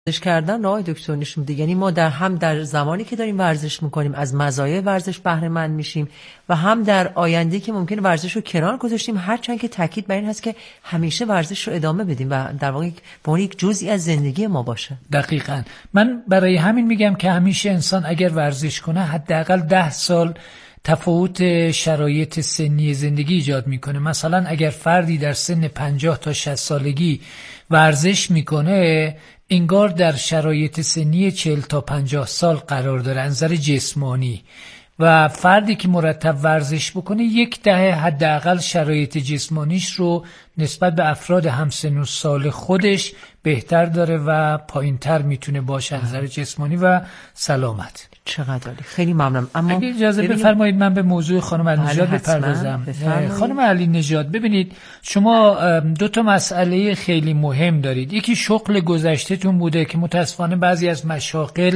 ورزش کردن آقای دکتر نشون میده، یعنی ما در زمانی که داریم ورزش میکنیم از مزایای ورزش بهره مند میشیم و هم در آینده که ممکنه ورزش رو کنار گذاشتیم، هرچند که تاکید بر این هست که همیشه ورزش رو ادامه بدیم و در واقع به عنوان یک جزئی از زندگی ما باشه. دقیقاً. من برای همین میگم که همیشه انسان اگر ورزش کنه حداقل 10 سال تفاوت شرایط سنی زندگی ایجاد میکنه. مثلا اگر فردی در سن 50 تا 60 سالگی ورزش میکنه، انگار در شرایط سنی 40 تا 50 سال قرار داره از نظر جسمانی، و فردی که مرتب ورزش بکنه 10 حداقل شرایط جسمانیش رو نسبت به افراد همسن و سال خودش بهتر داره و پایینتر میتونه باشه از نظر جسمانی و سلامت. چقدر عالی، خیلی ممنونم. اما اگه اجازه بفرمایید من به موضوع خانم علی نژاد بپردازم. خانم علی نژاد، ببینید شما 2 مسئله خیلی مهم دارید. یکی شغل گذشته‌تون بوده که متاسفانه بعضی از مشاغل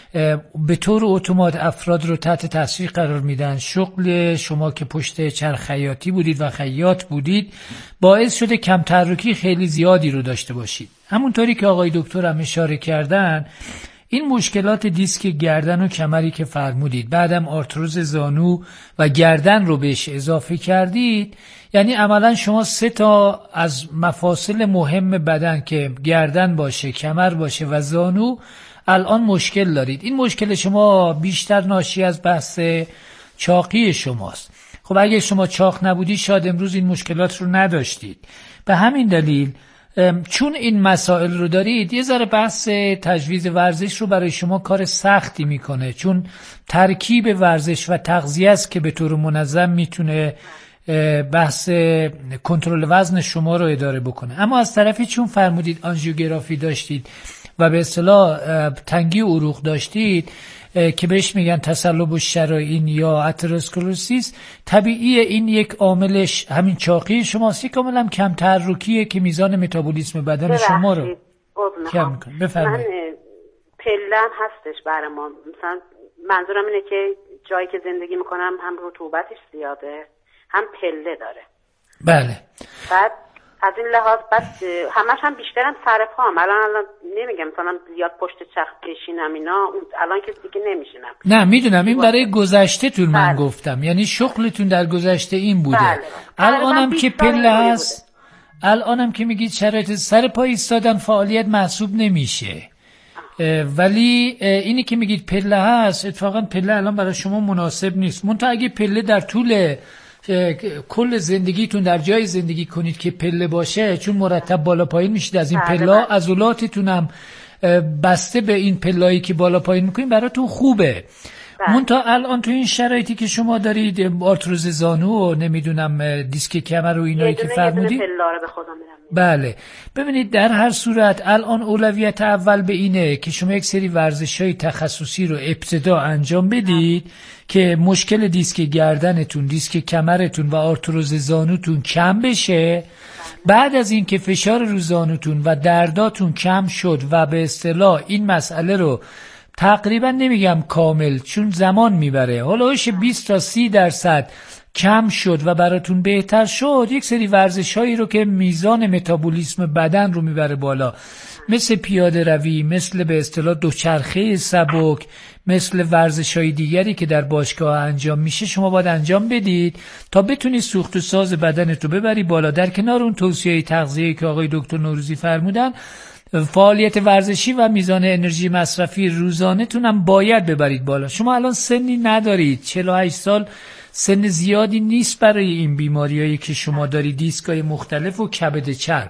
به طور اتومات افراد رو تحت تاثیر قرار میدن. شغل شما که پشت چرخ خیاطی بودید و خیاط بودید باعث شده کم تحرکی خیلی زیادی رو داشته باشید. همونطوری که آقای دکتر هم اشاره کردن، این مشکلات دیسک گردن و کمری که فرمودید، بعدم آرتروز زانو و گردن رو بهش اضافه کردید، یعنی عملا شما 3 تا از مفاصل مهم بدن که گردن باشه، کمر باشه و زانو الان مشکل دارید. این مشکل شما بیشتر ناشی از بحث چاقی شماست. خب اگه شما چاق نبودی شاید امروز این مشکلات رو نداشتید. به همین دلیل چون این مسائل رو دارید، یه ذره بحث تجویز ورزش رو برای شما کار سختی میکنه، چون ترکیب ورزش و تغذیه است که به طور منظم میتونه بحث کنترل وزن شما رو اداره بکنه. اما از طرفی چون فرمودید آنژیوگرافی داشتید و به اصطلاح تنگی عروق داشتید که بهش میگن تصلب الشرايين یا اتروسکلروسیس، طبیعی این یک عاملش همین چاقی شماست، یک عامل هم کم تحرکیه که میزان متابولیسم بدن شما رو کم میکنه. بفرمایید. من پلم هستش برای ما، مثلا منظورم اینه که جایی که زندگی میکنم هم رطوبتش زیاده هم پله داره. بله. بعد از این لحاظ بعد همش هم بیشترم سر پام. الان نمیگم مثلا زیاد پشت چرخ بشینم اینا، الان که دیگه نمیشینم. نه میدونم، این برای گذشته تون من گفتم، یعنی شغلتون در گذشته این بوده. الانم که پله هست، الانم که میگید شرایط سر پا ایستادن فعالیت محسوب نمیشه، ولی اینی که میگید پله هست، اتفاقا پله الان برای شما مناسب نیست. منتها اگه پله در طول کل زندگیتون در جای زندگی کنید که پله باشه، چون مرتب بالا پایین میشید از این پلا، عضلاتتون هم بسته به این پلایی که بالا پایین میکنید براتون خوبه. منتها الان تو این شرایطی که شما دارید، آرتروز زانو و نمیدونم دیسک کمر و اینایی که فرمودید، بله، ببینید در هر صورت الان اولویت اول به اینه که شما یک سری ورزش‌های تخصصی رو ابتدا انجام بدید که مشکل دیسک گردنتون، دیسک کمرتون و آرتروز زانوتون کم بشه. بعد از این که فشار رو زانوتون و درداتون کم شد و به اصطلاح این مسئله رو تقریبا نمیگم کامل چون زمان میبره، حالاش 20 تا 30% کم شد و براتون بهتر شد، یک سری ورزش‌هایی رو که میزان متابولیسم بدن رو میبره بالا، مثل پیاده روی، مثل به اصطلاح دوچرخه سبک، مثل ورزش‌های دیگری که در باشگاه انجام میشه، شما باید انجام بدید تا بتونید سوخت و ساز بدنت رو ببری بالا. در کنار اون توصیه تغذیه‌ای که آقای دکتر نوروزی فرمودن، فعالیت ورزشی و میزان انرژی مصرفی روزانه تون هم باید ببرید بالا. شما الان سنی ندارید، 48 سال سن زیادی نیست برای این بیماریایی که شما دارید، دیسکای مختلف و کبد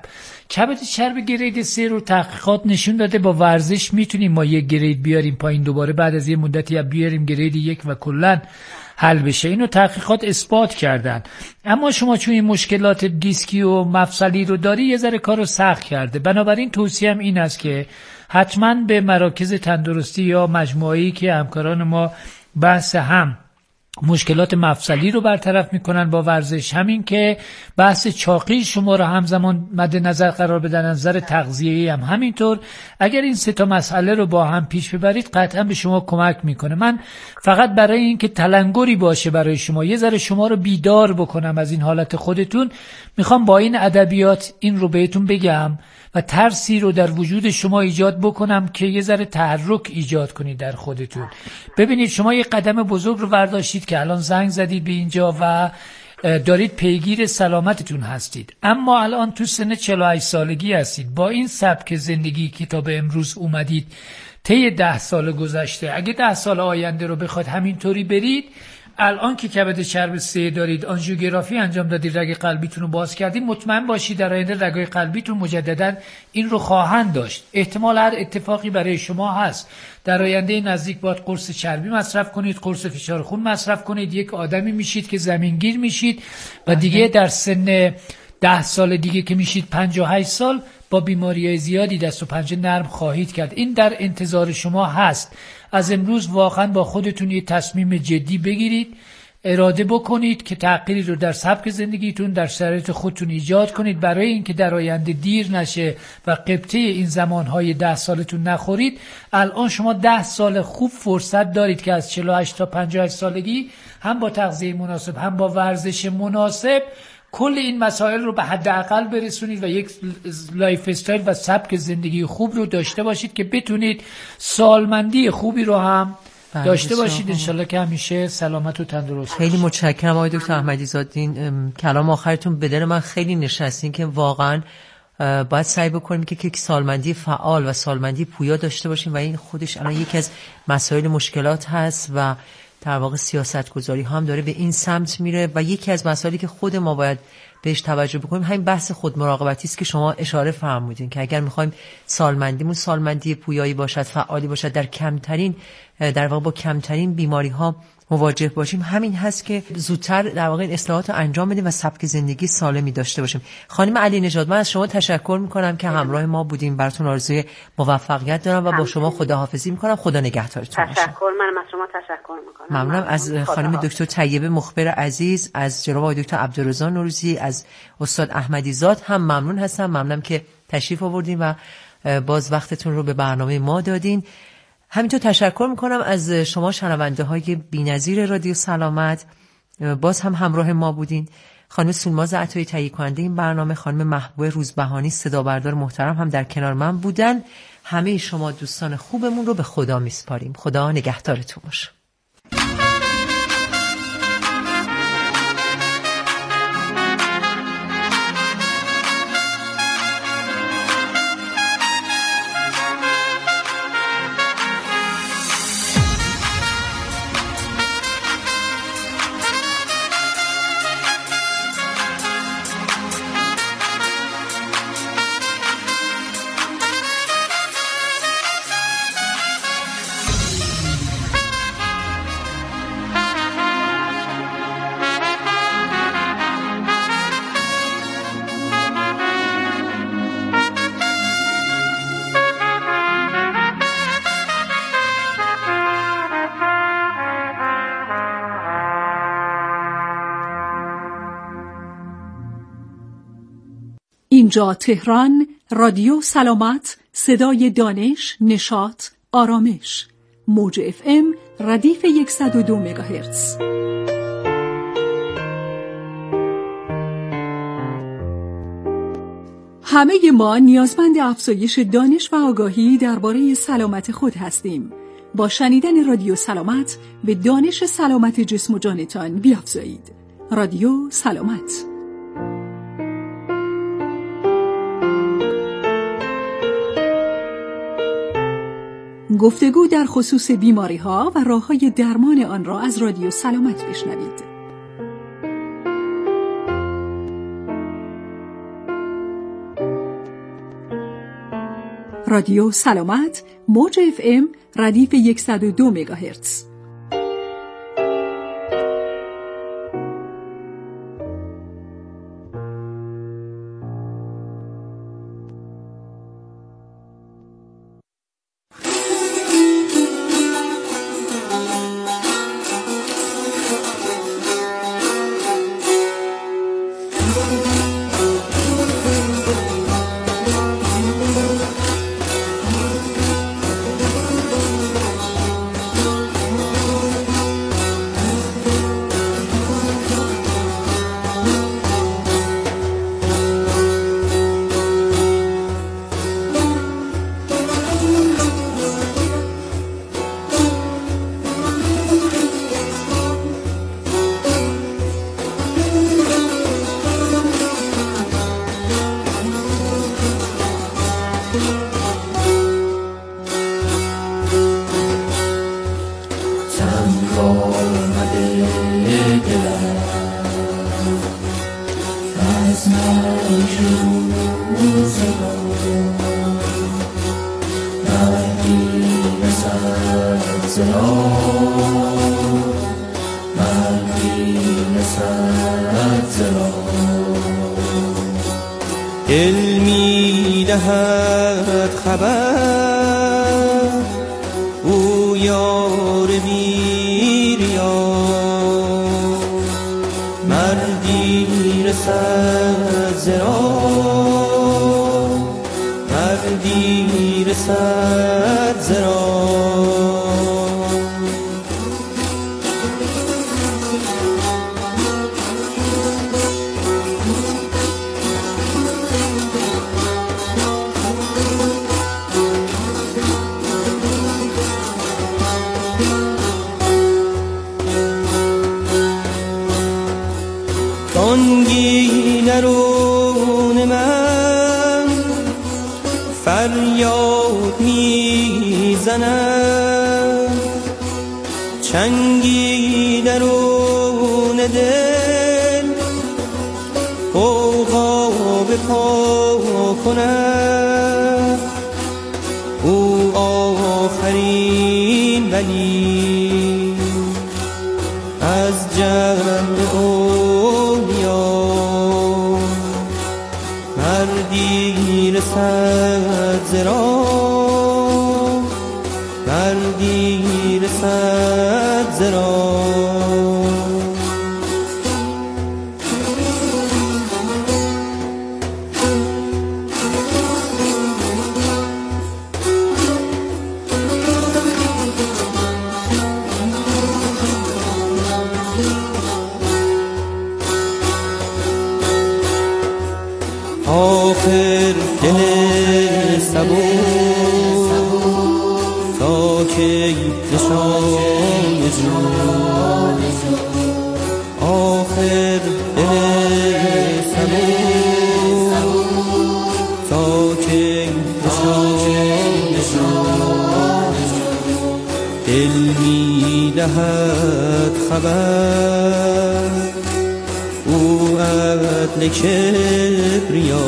چرب گرید 3 رو تحقیقات نشون داده با ورزش میتونیم ما یک گرید بیاریم پایین، دوباره بعد از یه مدتی بیاریم گرید 1 و کلا حل بشه. اینو تحقیقات اثبات کردن. اما شما چون این مشکلات دیسکی و مفصلی رو داری، یه ذره کارو سخت کرده. بنابراین توصیه‌ام این است که حتما به مراکز تندرستی یا مجموعه‌ای که همکاران ما بحث هم مشکلات مفصلی رو برطرف میکنن با ورزش. همین که بحث چاقی شما رو همزمان مد نظر قرار بدن، نظر تغذیه‌ای هم همینطور. اگر این سه تا مسئله رو با هم پیش ببرید قطعا به شما کمک میکنه. من فقط برای اینکه تلنگری باشه برای شما، یه ذره شما رو بیدار بکنم از این حالت خودتون، میخوام با این ادبیات این رو بهتون بگم و ترسی رو در وجود شما ایجاد بکنم که یه ذره تحرک ایجاد کنید در خودتون. ببینید شما یه قدم بزرگ رو برداشتید که الان زنگ زدید به اینجا و دارید پیگیر سلامتتون هستید، اما الان تو سن 48 سالگی هستید. با این سبک زندگی که تا به امروز اومدید طی 10 سال گذشته، اگه 10 سال آینده رو بخواد همینطوری برید، الان که کبد چرب 3 دارید، آنژیوگرافی انجام دادید، رگ قلبیتون رو باز کردید، مطمئن باشید در آینده رگ‌های قلبیتون مجددا این رو خواهند داشت. احتمال هر اتفاقی برای شما هست. در آینده نزدیک باید قرص چربی مصرف کنید، قرص فشار خون مصرف کنید، یک آدمی میشید که زمینگیر میشید و دیگه در سن 10 سال دیگه که میشید 58 سال با بیماری‌های زیادی دست و پنجه نرم خواهید کرد. این در انتظار شما هست. از امروز واقعا با خودتون یه تصمیم جدی بگیرید، اراده بکنید که تغییری رو در سبک زندگیتون، در شرایط خودتون ایجاد کنید، برای اینکه در آینده دیر نشه و قبطه این زمانهای 10 سالتون نخورید. الان شما 10 سال خوب فرصت دارید که از 48 تا 58 سالگی هم با تغذیه مناسب، هم با ورزش مناسب کل این مسائل رو به حداقل برسونید و یک لایف استایل و سبک زندگی خوب رو داشته باشید که بتونید سالمندی خوبی رو هم داشته باشید. انشالله که همیشه سلامت و تندرست. خیلی متشکرم آقای دکتر احمدی زادین. کلام آخرتون به دل من خیلی نشستین که واقعا باید سعی بکنیم که یک سالمندی فعال و سالمندی پویا داشته باشیم و این خودش الان یکی از مسائل مشکلات هست و در واقع سیاستگذاری هم داره به این سمت میره و یکی از مسائلی که خود ما باید بهش توجه بکنیم همین بحث خود مراقبتی است که شما اشاره فرمودین که اگر میخوایم سالمندیمون سالمندی پویایی باشد، فعالی باشد، در کمترین در واقع با کمترین بیماری ها مواجه باشیم، همین هست که زودتر در واقع این اصلاحات رو انجام بدیم و سبک زندگی سالمی داشته باشیم. خانم علی نژاد، من از شما تشکر میکنم که همراه ما بودیم. براتون آرزوی موفقیت دارم و با شما خداحافظی میکنم. خدا نگهدارتون باشه. تشکر. منم از شما تشکر میکنم. ممنونم از خانم دکتر طیبه مخبر عزیز، از جناب آقای دکتر عبدالرضا نوروزی، از استاد احمدی زاد هم ممنون هستم. ممنونم که تشریف آوردین و باز وقتتون رو به برنامه ما دادین. همینطور تشکر میکنم از شما شنونده های بی‌نظیر رادیو سلامت، باز هم همراه ما بودین. خانم سولماز عطایی تهیه کننده این برنامه، خانم محبوب روزبهانی صدا بردار محترم هم در کنار من بودن. همه شما دوستان خوبمون رو به خدا میسپاریم. خدا نگهدارتون باشه. اینجا تهران، رادیو سلامت، صدای دانش، نشاط، آرامش. موج FM ردیف 102 مگاهرتز. همه ما نیازمند افزایش دانش و آگاهی درباره سلامت خود هستیم. با شنیدن رادیو سلامت به دانش سلامت جسم و جانتان بیافزایید. رادیو سلامت. گفتگو در خصوص بیماری‌ها و راه‌های درمان آن را از رادیو سلامت بشنوید. رادیو سلامت، موج FM ردیف 102 مگاهرتز. زرا مردی رسد زرا دل می دهد خبر او یار بی ریا مردی رسد زرا مردی رسد زرا بانگی درون من فریاد میزند چنگی درون دل غوغا به پا کند او آخرین ولی از جمع اولیا مردی رسد زرا مردی رسد زرا آخر دل صبور تا کی نشان جون آخر دل صبور تا کی نشان دل می دهد خبر او عدل کبریا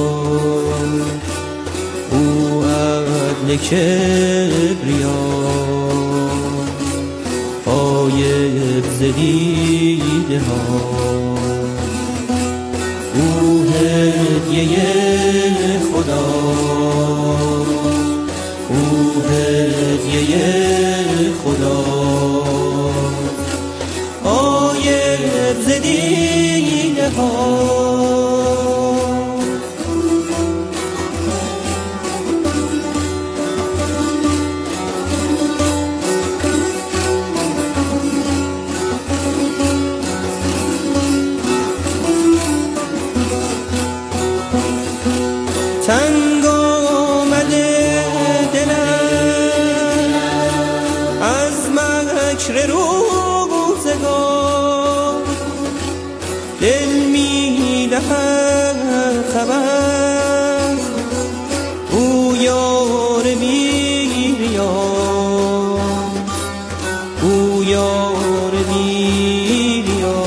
او عدل کبریا غایب ز دیده ها او هدیه خدا او هدیه خدا غایب ز دیده ها تنگ آمده دلم از مکر روزگار دل می دهد خبر او یار بی ریا او یار بی ریا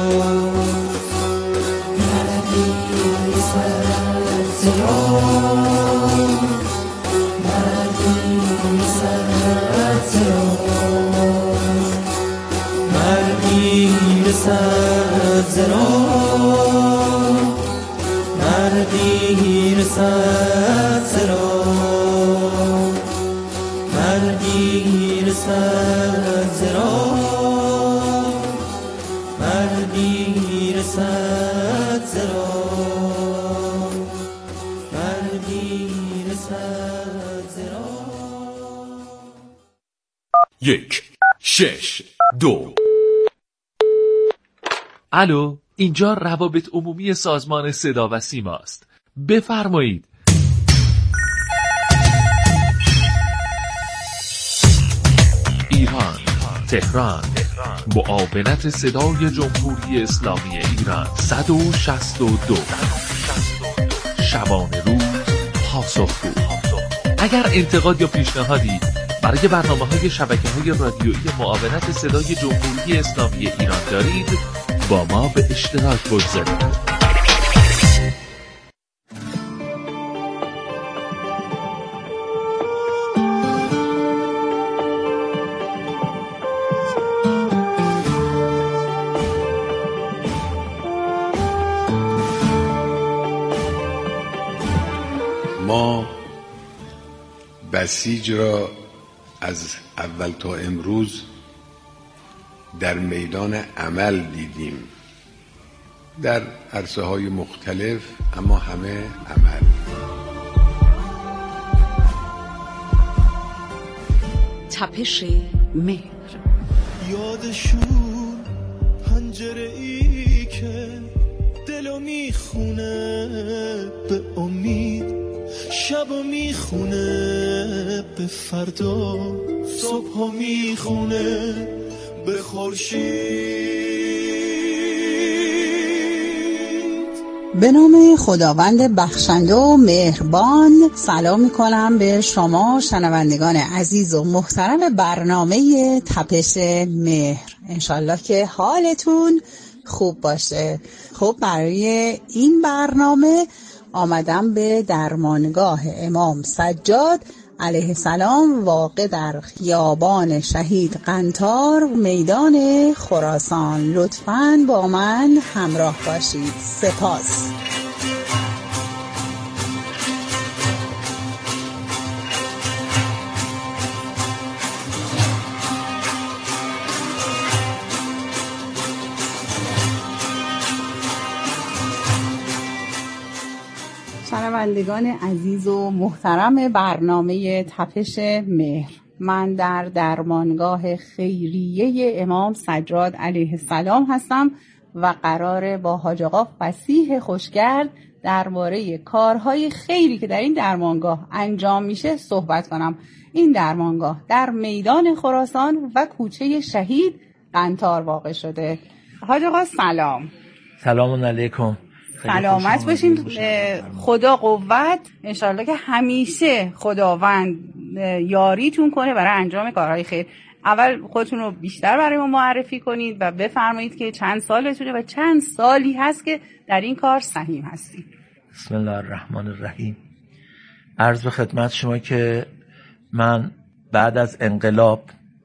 مردی رسد زرا مردی رسد زرا مردی رسد زرا مردی رسد زرا مردی رسد زرا 1 6 2. الو، اینجا روابط عمومی سازمان صدا و سیما است. بفرمایید. ایران، تهران، معاونت صدای جمهوری اسلامی ایران 162 شبانه روز پاسخگو. اگر انتقاد یا پیشنهادی برای برنامه‌های شبکه‌های رادیویی معاونت صدای جمهوری اسلامی ایران دارید، با ما به اشتراک بگذارید. بسیج را از اول تا امروز در میدان عمل دیدیم، در عرصه‌های مختلف، اما همه عمل. تپش مهر. یادشون پنجره ای که دلو میخونه به امید، شبو میخونه به فردا، صبحو میخونه به خورشید. به نام خداوند بخشنده و مهربان. سلام میکنم به شما شنوندگان عزیز و محترم برنامه تپش مهر. انشالله که حالتون خوب باشه. خب برای این برنامه آمدم به درمانگاه امام سجاد علیه السلام، واقع در خیابان شهید قنطار، میدان خراسان. لطفاً با من همراه باشید. سپاس. شنوندگان عزیز و محترم برنامه تپش مهر، من در درمانگاه خیریه امام سجاد علیه السلام هستم و قراره با حاج آقا فصیح خوشگرد درباره کارهای خیری که در این درمانگاه انجام میشه صحبت کنم. این درمانگاه در میدان خراسان و کوچه شهید قنطار واقع شده. حاج آقا سلام. سلام علیکم. سلامت باشین. خدا قوت. انشالله که همیشه خداوند یاریتون کنه برای انجام کارهای خیر. اول خودتون رو بیشتر برای ما معرفی کنید و بفرمایید که چند سالتونه و چند سالی هست که در این کار سهیم هستید. بسم الله الرحمن الرحیم. عرض به خدمت شما که من بعد از انقلاب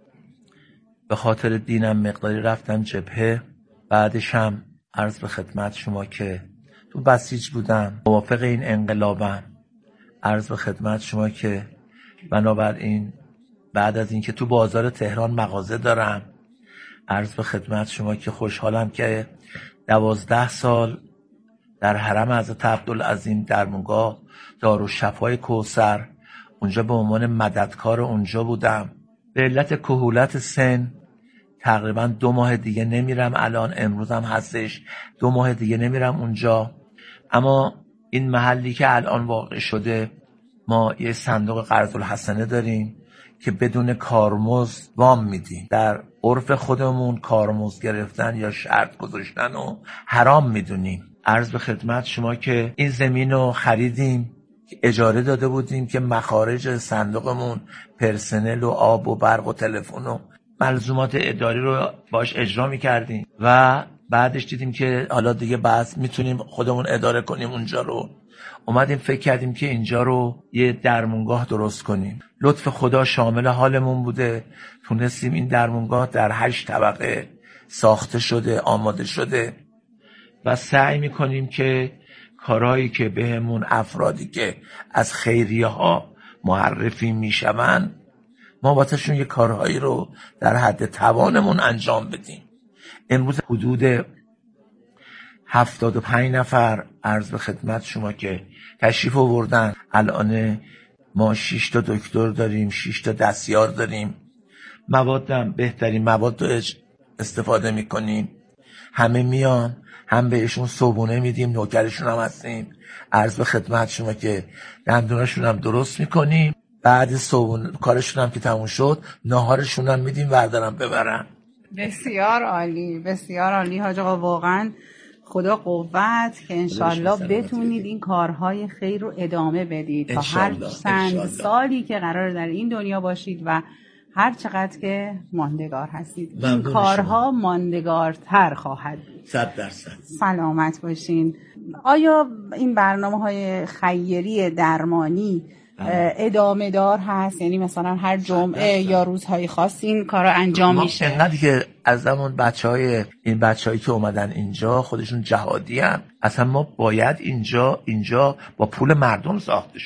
به خاطر دینم مقداری رفتم جبهه. بعدش هم عرض به خدمت شما که تو بسیج بودم، موافق این انقلابم. عرض به خدمت شما که بنابراین بعد از اینکه تو بازار تهران مغازه دارم، عرض به خدمت شما که خوشحالم که 12 سال در حرم حضرت عبدالعظیم درمانگاه دارالشفای کوثر اونجا به عنوان مددکار اونجا بودم. به علت کهولت سن تقریبا 2 ماه دیگه نمیرم. الان امروز هم هستش 2 ماه دیگه نمیرم اونجا. اما این محلی که الان واقع شده، ما یه صندوق قرض الحسنه داریم که بدون کارمزد وام میدیم. در عرف خودمون کارمزد گرفتن یا شرط گذاشتن رو حرام میدونیم. عرض به خدمت شما که این زمین رو خریدیم، اجاره داده بودیم که مخارج صندوقمون پرسنل و آب و برق و تلفن و ملزومات اداری رو باش اجرا میکردیم و بعدش دیدیم که حالا دیگه بس میتونیم خودمون اداره کنیم اونجا رو. اومدیم فکر کردیم که اینجا رو یه درمانگاه درست کنیم. لطف خدا شامل حالمون بوده، تونستیم این درمانگاه در 8 طبقه ساخته شده، آماده شده و سعی میکنیم که کارهایی که بهمون افرادی که از خیریه ها معرفی میشون، ما واسهشون یه کارهایی رو در حد توانمون انجام بدیم. امروز حدود 75 نفر عرض به خدمت شما که تشریف آوردن. الان ما 6 تا دکتر داریم، 6 تا دستیار داریم. موادم بهترین مواد رو استفاده میکنیم. همه میان، هم بهشون صبحونه میدیم، نوکرشون هم هستیم. عرض به خدمت شما که دندوناشون هم درست میکنیم. بعد صبحونه کارشون هم که تموم شد، ناهارشون هم میدیم وردارم ببرن. بسیار عالی، بسیار عالی حاج آقا. واقعا خدا قوت که انشالله بتونید این کارهای خیر رو ادامه بدید تا هر چند سالی که قرار در این دنیا باشید و هر چقدر که ماندگار هستید این کارها ماندگارتر خواهد بود. 100%. سلامت باشین. آیا این برنامه‌های خیری درمانی ادامه دار هست؟ یعنی مثلا هر جمعه یا روزهای خاص این کارا انجام میشه؟ انقدر که از همون این بچه‌هایی که اومدن اینجا خودشون جهادی هستن. اصلا ما باید اینجا با پول مردم ساخته شده.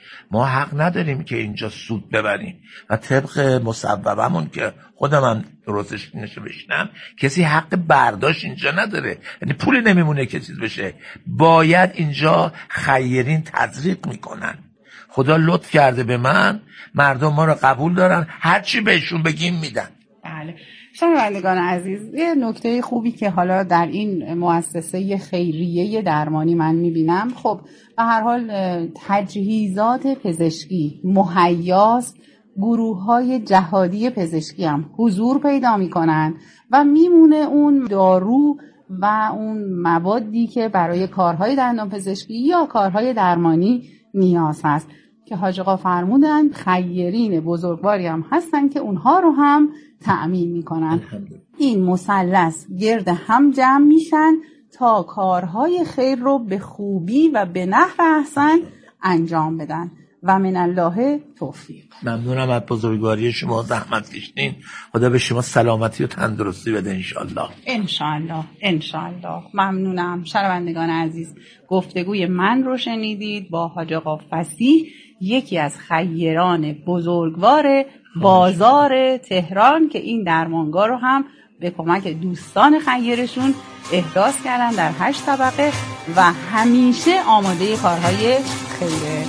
ما حق نداریم که اینجا سود ببریم و طبق مصوبمون که خودم درستش نوشتم کسی حق برداشت اینجا نداره، یعنی پولی نمیمونه که چیز بشه. باید اینجا خیرین تزریق میکنن. خدا لطف کرده به من، مردم ما رو قبول دارن، هرچی بهشون بگیم میدن. بله. شنوندگان عزیز، یه نکته خوبی که حالا در این مؤسسه خیریه درمانی من میبینم، خب به هر حال تجهیزات پزشکی مهیاست، گروه‌های جهادی پزشکی هم حضور پیدا میکنن و میمونه اون دارو و اون موادی که برای کارهای دندان پزشکی یا کارهای درمانی نیاز هست که حاج آقا فرمودن خیرین بزرگواری هم هستن که اونها رو هم تأمین میکنن. این مثلث گرد هم جمع میشن تا کارهای خیر رو به خوبی و به نحو احسن انجام بدن و من الله توفیق. ممنونم از بزرگواری شما، زحمت کشیدین. خدا به شما سلامتی و تندرستی بده انشالله. انشالله انشالله. ممنونم. شنوندگان عزیز، گفتگوی من رو شنیدید با حاج آقا فصیح، یکی از خیران بزرگوار بازار تهران که این درمانگاه رو هم به کمک دوستان خیرشون احداث کردن در 8 طبقه و همیشه آماده کارهای خیره.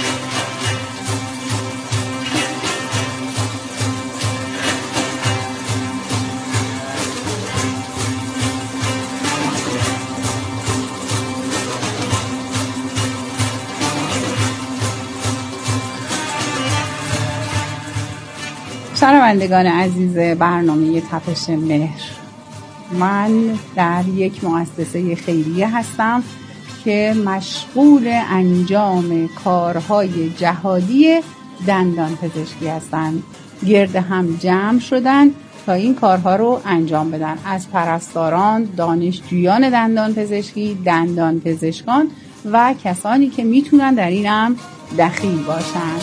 شنوندگان عزیز برنامه تپش مهر، من در یک مؤسسه خیریه هستم که مشغول انجام کارهای جهادی دندان پزشکی هستند. گرد هم جمع شدن تا این کارها رو انجام بدن، از پرستاران، دانشجویان دندان پزشکی، دندان پزشکان و کسانی که میتونن در این هم دخیل باشن.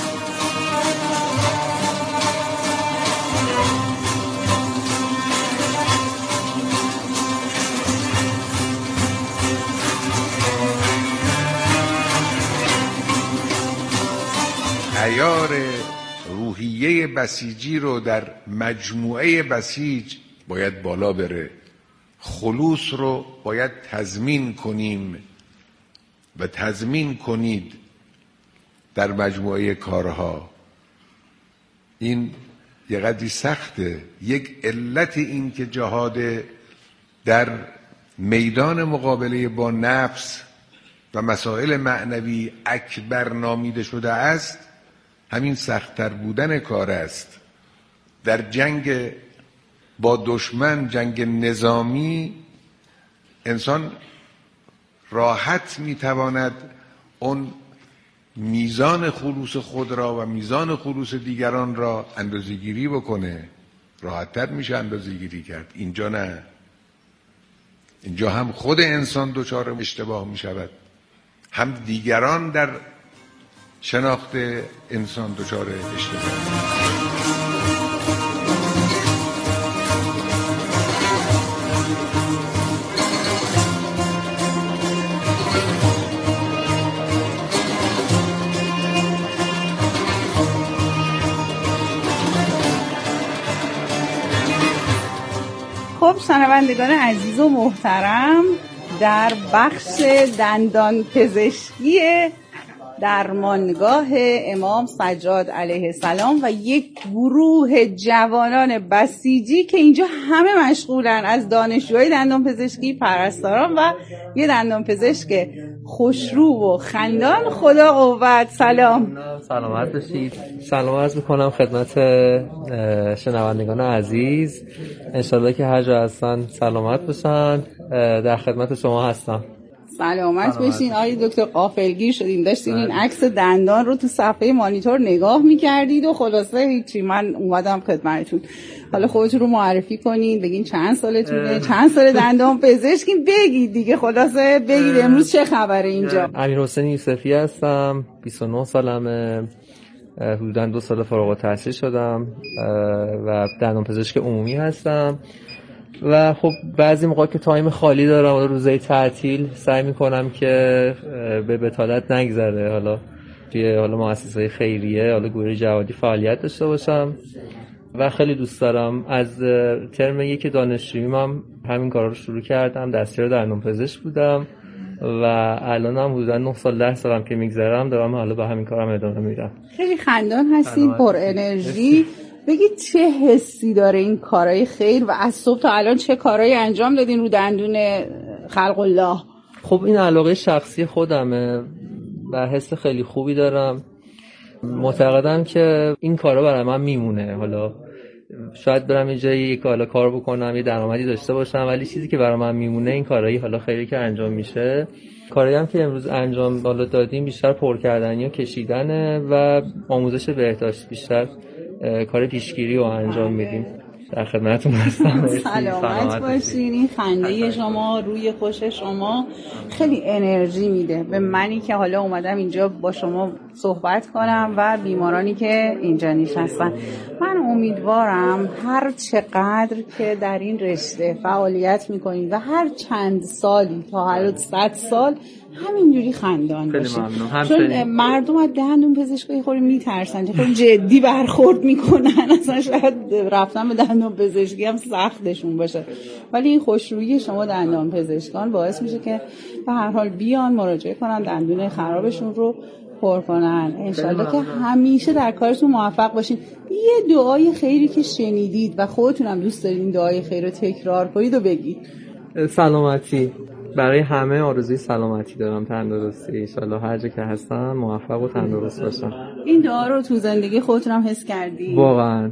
عیار روحیه بسیجی رو در مجموعه بسیج باید بالا بره. خلوص رو باید تضمین کنیم و تضمین کنید در مجموعه کارها. این یه قدری سخته. یک علت این که جهاد در میدان مقابله با نفس و مسائل معنوی اکبر نامیده شده است، همین سخت‌تر بودن کار است. در جنگ با دشمن، جنگ نظامی، انسان راحت میتواند اون میزان خلوص خود را و میزان خلوص دیگران را اندازه‌گیری بکنه، راحت‌تر میشه اندازه‌گیری کرد. اینجا نه، اینجا هم خود انسان دچار اشتباه میشود، هم دیگران در شناخت انسان دچار اشتباه. خب شنوندگان عزیز و محترم، در بخش دندان پزشکی درمانگاه امام سجاد علیه السلام و یک گروه جوانان بسیجی که اینجا همه مشغولن، از دانشجوهای دندان پزشکی، پرستاران و یه دندان پزشک خوشرو و خندان. خدا قوت. سلام. سلامت باشید. سلام عرض میکنم خدمت شنوندگان عزیز. انشالله که هر جا هستن سلامت باشن. در خدمت شما هستم. سلامت بشین. آقای دکتر غافلگیر شدیم، داشتیم این عکس دندان رو تو صفحه مانیتور نگاه میکردید و خلاصه هیچی، من اومدم خدمتتون. حالا خودتون رو معرفی کنین، بگین چند سالتونه، چند سال دندان پزشکین، بگید دیگه، خلاصه بگید امروز چه خبره اینجا. امیرحسین یوسفی هستم، 29 سالمه، حدوداً 2 سال فارغ التحصیل شدم و دندان پزشک عمومی هستم و خب بعضی موقع که تایم خالی دارم و روزهای تعطیل سعی میکنم که به بطالت نگذره. حالا توی حالا مؤسسه خیریه، حالا گروه جهادی فعالیت داشته باشم و خیلی دوست دارم. از ترم 1 دانشجوییم هم همین کارا رو شروع کردم، دستیار دندانپزشک بودم و الان هم حدودا 9 سال 10 سالم که میگذرم دارم حالا به همین کارم ادامه میدم. خیلی خندان هستین، پر انرژی. بگید چه حسی داره این کارهای خیر و از صبح تا الان چه کارهایی انجام دادین رو دندون خلق الله؟ خب این علاقه شخصی خودمه و حس خیلی خوبی دارم. معتقدم که این کارا برای من میمونه. حالا شاید برم یه جایی یک حالا کار بکنم، یه درآمدی داشته باشم، ولی چیزی که برای من میمونه این کارایی حالا خیلی که انجام میشه. کارایی هم که امروز انجام حالا دادیم بیشتر پر کردنی و کشیدنه و آموزش بهداشت، بیشتر کار پیشگیری رو انجام میدیم. در خدمتتون هستم. سلامت باشین. این خنده شما، روی خوش شما خیلی انرژی میده به منی که حالا اومدم اینجا با شما صحبت کنم و بیمارانی که اینجا نشستن. من امیدوارم هر چقدر که در این رشته فعالیت میکنید و هر چند سالی تا حالا 100 سال همینجوری خندان باشید. چون مردم از دندون پزشکی خیلی میترسن، خیلی جدی برخورد میکنن، اصلا شاید رفتن به دندون پزشکی هم سختشون باشه، ولی این خوشرویی شما دندان پزشکان باعث میشه که به هر حال بیان مراجعه کنن، دندون خرابشون رو پر کنن. انشالله که همیشه در کارتون موفق باشین. یه دعای خیری که شنیدید و خودتون هم دوست دارید این دعای خیر رو تکرار کنید و بگید. سلامتی برای همه، آرزوی سلامتی دارم، تندرستی، انشالله هر جا که هستم موفق و تندرست باشم. این دعا رو تو زندگی خودتون هم حس کردید؟ واقعا.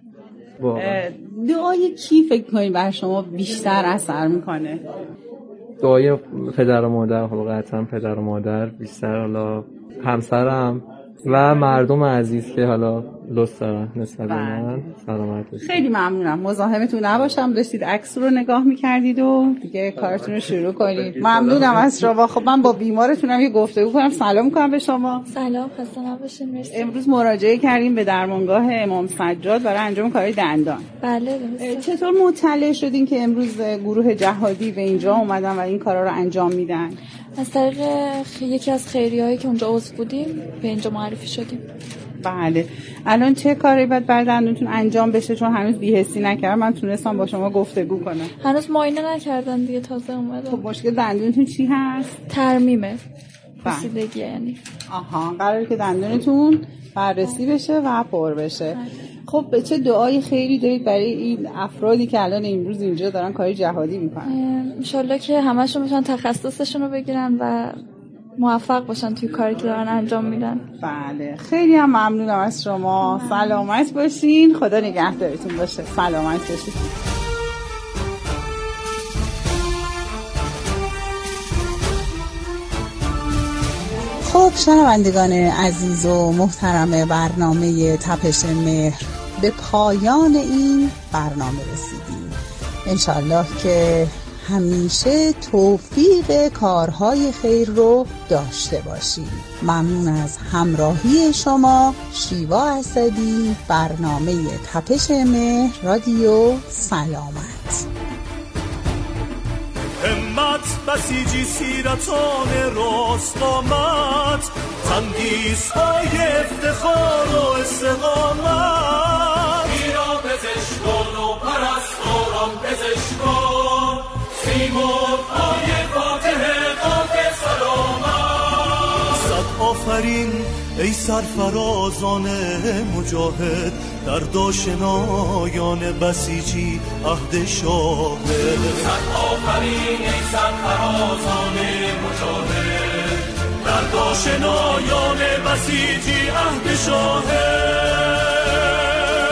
دعای کی فکر کنید بر شما بیشتر اثر میکنه؟ دعای پدر و مادر، حالا قطعا پدر و مادر بیشتر، حالا همسرم و مردم عزیز که حالا لطف دارن نسبت به من. سلامت باشید. خیلی ممنونم. مزاحمتون نباشم، داشتید عکس رو نگاه می‌کردید و دیگه کارتون رو شروع کنید. ممنونم از شما. خب من با بیمارتونم یه گفتگو کنم. سلام کنم به شما. سلام، خسته نباشید. مرسی. امروز مراجعه کردیم به درمانگاه امام سجاد برای انجام کار دندان. بله. چطور مطلع شدین که امروز گروه جهادی به اینجا اومدن و این کارا رو انجام میدن؟ از طریق یکی از خیریه‌ای که اونجا عضو بودیم به اینجا معرفی شدیم. بله. الان چه کاری باید بر دندونتون انجام بشه؟ چون هنوز بی‌حسی نکردم، من تونستم با شما گفتگو کنم. هنوز معاینه نکردن دیگه، تازه اومدم. خب مشکل دندونتون چی هست؟ ترمیمه. رسیدگی یعنی. آها، قراره که دندونتون بررسی بشه و پر بشه. خب به چه دعای خیری دارید برای این افرادی که الان امروز اینجا دارن کار جهادی میکنن؟ انشالله که همشون بتونن تخصصشون رو بگیرن و موفق باشن توی کاری که دارن انجام میدن. بله، خیلی هم ممنونم از شما. سلامت باشین، خدا نگهدارتون باشه. سلامت باشین. خب شنوندگان عزیز و محترم برنامه تپش مهر، به پایان این برنامه رسیدیم. انشالله که همیشه توفیق کارهای خیر رو داشته باشیم. ممنون از همراهی شما. شیوا اسدی، برنامه تپش مهر، رادیو سلامت. همت بسیجی سیرتان راست آمد، تندیس‌های افتخار و استقامت. ایران پزشکان و پرستاران پزشکان، سیمرغ‌های فاتح قاف سلامت. صد آفرین ای سرفرازان مجاهد، در داشنایان بسیجی عهد شاهد. صد آفرین ای سرفرازان مجاهد، در داشنایان بسیجی عهد شاهد.